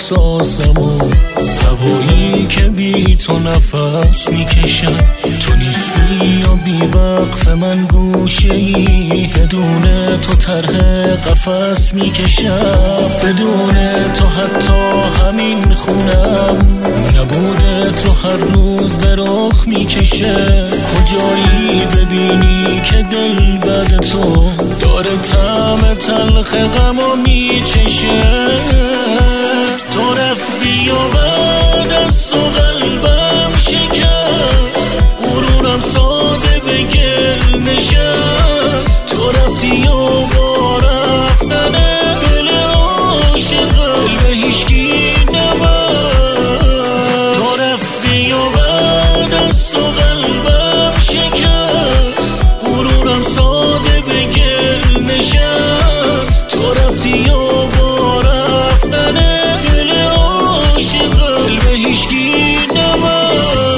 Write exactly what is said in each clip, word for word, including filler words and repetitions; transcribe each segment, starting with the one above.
احساسم و هوایی که بی تو نفس میکشم. تو نیستی یا بی وقف من گوشه ای، بدون تو طرح قفس میکشم. بدون تو حتی همین خونم نبودت رو هر روز به رخ میکشه. کجایی ببینی که دل بعد تو داره طعم تلخ غمو میچشه. تو رفتی و بعد از تو قلبم شکست، غرورم ساده به گل نشست. تو رفتی و با رفتن دل عاشق قلب هیچکی نبست. تو رفتی و بعد از تو قلبم شکست، غرورم ساده به گل نشست. تو رفتی و با رفتن دل عاشق قلب هیچکی نبست.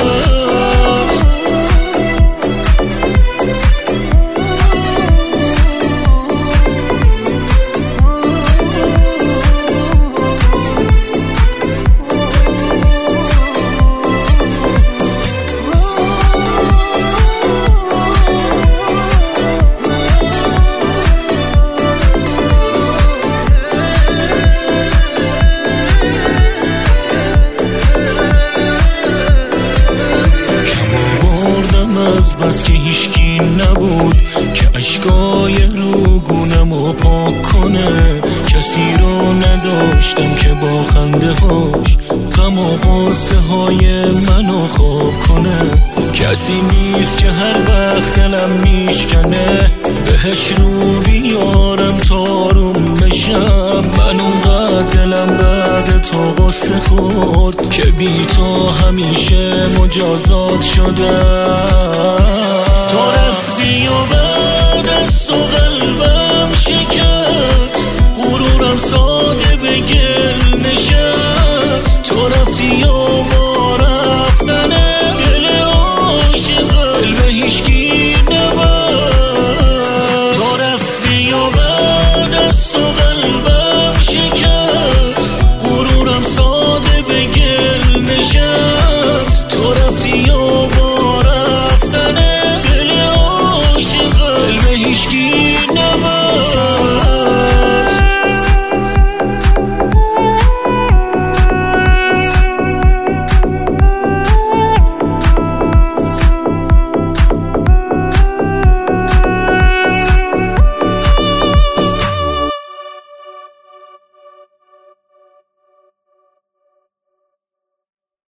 از بس که هیچکی نبود که اشکای روگونمو پاک کنه. کسی رو نداشتم که با خنده هاش غم و قصه های منو خواب کنه. کسی نیست که هر وقت دلم میشکنه بهش رو بیارم تاروم بشم. من اونقدر دلم بعد تو قصه خورد که بی تو همیشه مجازات شدم. تو رفتی و بعد از تو قلبم شکست، غرورم ساده به گل نشست. تو رفتی و